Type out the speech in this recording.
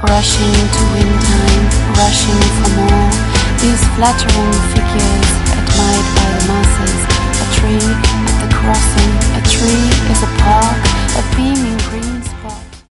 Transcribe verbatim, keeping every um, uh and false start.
rushing to win time, rushing for more. These flattering figures